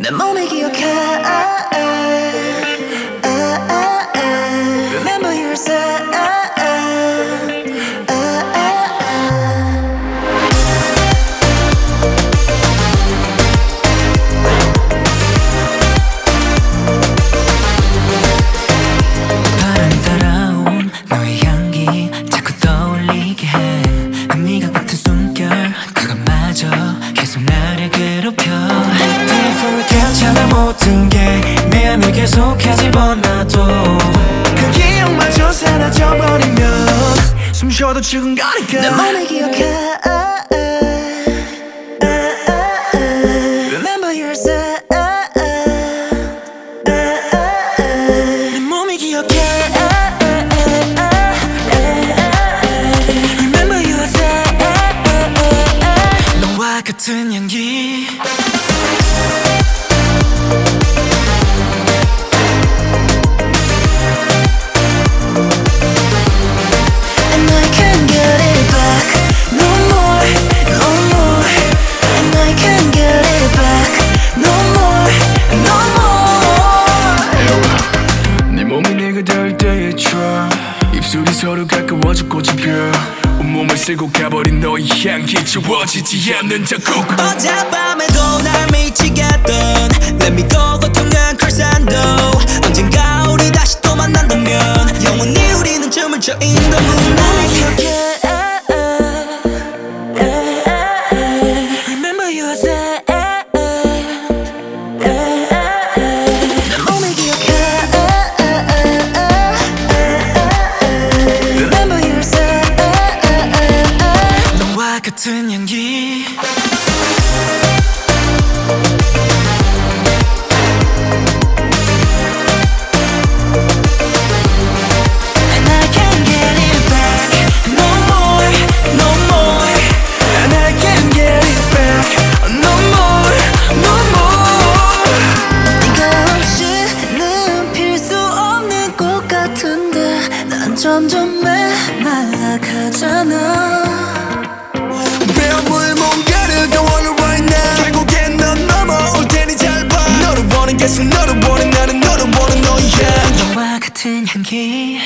내 몸이 기억해. Remember you said 바람이 따라온 너의 향기 자꾸 떠올리게 해. 네가 같은 숨결 그것마저 계속 나를 괴롭혀. Before 괜찮아 모든 게 내 안을 계속해 집어넣어도 그 기억마저 사라져버리면 숨 쉬어도 지금거리까. 내 몸이 기억해. Remember you said 내 몸이 기억해. Remember you said 너와 같은 향기. And I can't get it back no more, no more. And I can't get it back no more, no more. 네 몸이 내가 닿을 때의 추억 입술이 서로 가까워져 꽃이 펴 온몸을 쓸고 가버린 너의 향기 지워지지 않는 자국. 어젯밤에도 날 미치게 했던 Let me go 고통한 컬산도 언젠가 우리 다시 또 만난다면 영원히 우리는 춤을 춰 in the moonlight. Remember you said 내 몸이 기억해. Remember you said 너와 같은 향기. And I can't get it back no more, no more. And I can't get it back no more, no more. 네가 없이는 필 수 없는 꽃 같은데 난 점점 메말라가잖아. 매물 뭔가를 I want it right now 결국엔 넌 넘어올 테니 잘 봐. 너를 원해 계속 너를 원해 나는 너를 원해 너의 향기. 너와 같은 향기.